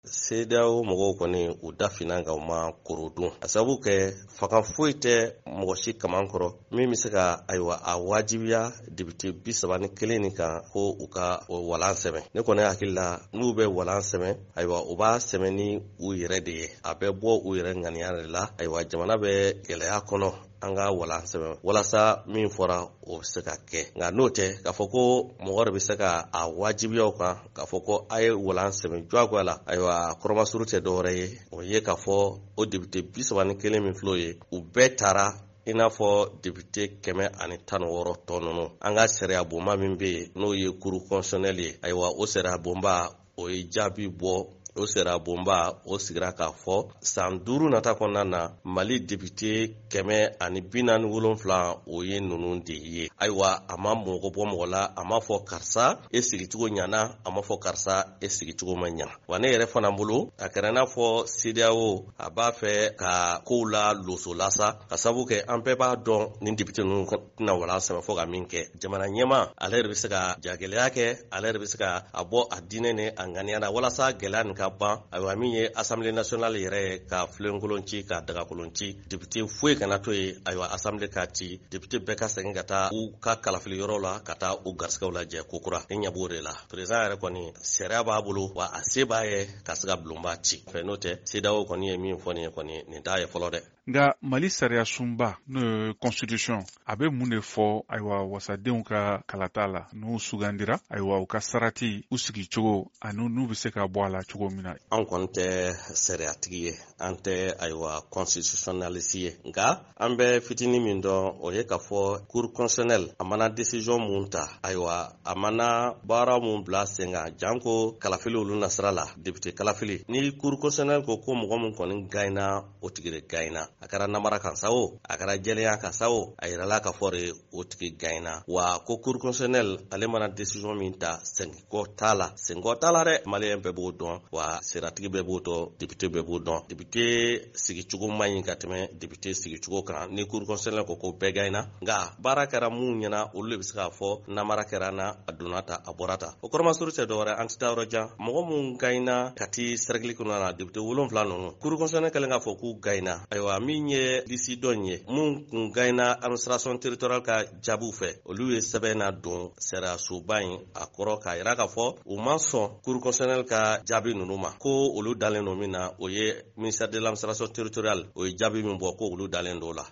CEDEAO mɔgɔw kɔni u da finna ka u ma korodun a sababu kɛ fanga foyi tɛ mɔgɔ si kaman kɔrɔ min bɛ se ka ayiwa a wajibiya député 31 nin kan ko u ka walan sɛbɛn. Ne kɔni hakili la n'u bɛ walan sɛbɛn ayiwa u b'a sɛbɛn ni u yɛrɛ de ye a bɛ bɔ u yɛrɛ ŋaniya de la ayiwa jamana bɛ gɛlɛya kɔnɔ an ka walan sɛbɛn walasa min fɔra o bɛ se ka kɛ nka n'o tɛ k'a fɔ ko mɔgɔ de bɛ se ka a wajibiyaw kan k'a fɔ ko a ye walan sɛbɛn diyagoya la ayiwa kɔrɔmasuru tɛ dɔwɛrɛ ye o ye k'a fɔ o député 31 min filɛ o ye u bɛɛ taara i n'a fɔ député 116 tɔ ninnu an ka sariya bonba min bɛ yen n'o ye cour constitutionnelle ye ayiwa o sariya bonba o ye jaabi bɔ o sariya bonba o sigira k'a fɔ san 5 nata kɔnɔna na Mali député 147 o ye ninnu de ye ayiwa a ma mɔgɔ bɔ mɔgɔ la a ma fɔ karisa e sigicogo ɲana a ma fɔ karisa e sigicogo ma ɲana wa ne yɛrɛ fana bolo a kɛra n'a fɔ CEDEAO a b'a fɛ ka kow la loso lasa ka sababu kɛ an bɛɛ b'a dɔn nin député ninnu tɛna walan sɛbɛn fɔ ka min kɛ jamana ɲɛma ale yɛrɛ bɛ se ka jagɛlɛya kɛ ale yɛrɛ bɛ se ka a bɔ a diinɛ ni a ŋaniya la walasa gɛlɛya nin ka ban ayiwa min ye Assemblée nationale yɛrɛ ka filenkolon ci ka dagakolon ci député foyi kana to ye ayiwa Assemblée ka ci député bɛɛ ka segin ka taa u ka kalafili yɔrɔ la ka taa u garisɛgɛw lajɛ kokura e ɲɛ b'o de la président yɛrɛ kɔni sariya b'a bolo wa a se b'a ye ka se ka bulonba ci fɛ n'o tɛ CEDEAO kɔni ye min fɔ nin ye kɔni nin t'a ye fɔlɔ dɛ nka Mali sariya sunba n'o ye constitution a bɛ mun de fɔ ayiwa wasadenw ka kalata la n'u sugandira ayiwa u ka sarati u sigicogo ani n'u bɛ se ka bɔ a la cogo min na an kɔni tɛ sariyatigi ye an tɛ ayiwa constitutionnaliste ye nka an bɛ fitinin min dɔn o ye k'a fɔ cour constitutionnelle a mana décision mun ta ayiwa a mana baara mun bila sen kan janko kalafili olu nasira la député kalafili ni cour constitutionnelle ko mɔgɔ mun kɔni gagnera o tigi de gagnera a kɛra namara kan sa o a kɛra jɛlenya kan sa o a yirala ka fɔ de o tigi gagnera wa ko cour constitutionnelle ale mana décision min ta senkɔ t'a la dɛ maliyɛn bɛɛ b'o dɔn wa seratigi bɛɛ b'o dɔn député bɛɛ b'o dɔn député sigicogo man ɲi ka tɛmɛ député sigicogo kan ni cour constitutionnelle ko bɛɛ gagnera nka baara kɛra mun ɲɛna olu de bɛ se k'a fɔ namara kɛra na a donna ta a bɔra ta o kɔrɔmasuru tɛ dɔwɛrɛ an tɛ taa yɔrɔ jan mɔgɔ mun gagnera ka ti cercle kɔnɔna na député 7 ninnu cour constitutionnelle kɛlen k'a fɔ k'u gagnera ayiwa min ye lisi dɔn ye mun kun gagnera administration territoriale ka jaabiw fɛ olu ye sɛbɛn na don sariyasoba in a kɔrɔ k'a yira k'a fɔ u ma sɔn cour constitutionnelle ka jaabi ninnu ma ko olu dalen don min na o ye ministère de l'administration territoriale o ye jaabi min bɔ ko olu dalen don la